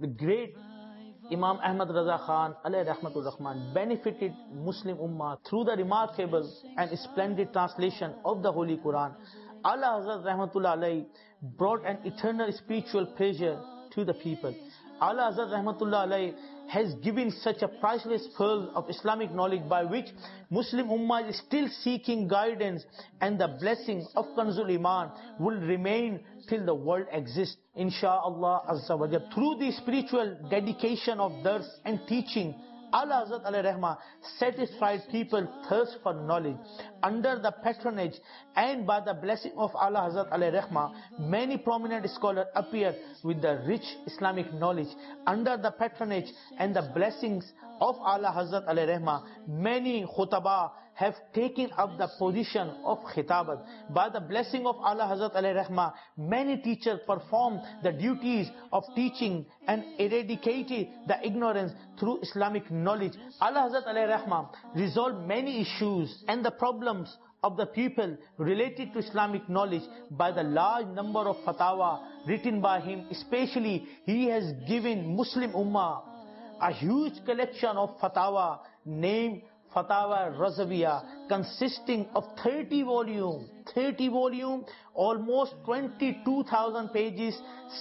The great Imam Ahmad Raza Khan alayhi rahmatur Rahman benefited Muslim Ummah through the remarkable and splendid translation of the Holy Quran. Allah Hazrat Rahmatullah alayhi brought an eternal spiritual pleasure to the people. Allah Hazrat Rahmatullah alayhi has given such a priceless pearl of Islamic knowledge by which Muslim Ummah is still seeking guidance, and the blessing of Kanzul Iman will remain till the world exists, insha'Allah Azza wa Jal. Through the spiritual dedication of dars and teaching, Allah Hazrat alayhi Rahmah satisfied people thirst for knowledge. Under the patronage and by the blessing of Allah Hazrat alayhi Rahmah, many prominent scholars appear with the rich Islamic knowledge. Under the patronage and the blessings of Allah Hazrat alayhi Rahmah, many khutaba have taken up the position of khitabat. By the blessing of Allah Hazrat alayhi Rahmah, many teachers perform the duties of teaching and eradicated the ignorance through Islamic knowledge. Allah Hazrat alayhi Rahmah resolved many issues and the problems of the people related to Islamic knowledge by the large number of fatwa written by him. Especially, he has given Muslim Ummah a huge collection of fatwa named Fatawa Razaviya, consisting of 30 volume, almost 22,000 pages,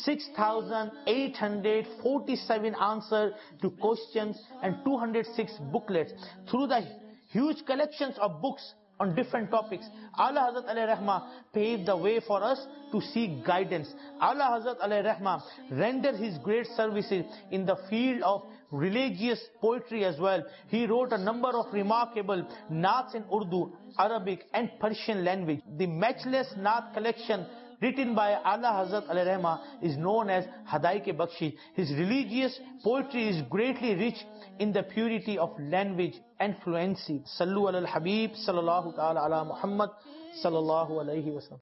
6,847 answers to questions, and 206 booklets. Through the huge collections of books on different topics, Allah Hazrat alayhi Rahmah paved the way for us to seek guidance. Allah Hazrat alayhi Rahmah rendered his great services in the field of religious poetry as well. He wrote a number of remarkable naats in Urdu, Arabic and Persian language. The matchless naat collection written by Allah Hazrat alayhi Rahmah is known as Hadaik-e-Bakshish. His religious poetry is greatly rich in the purity of language and fluency. Sallu ala al-Habib sallallahu ta'ala ala Muhammad sallallahu alayhi wa sallam.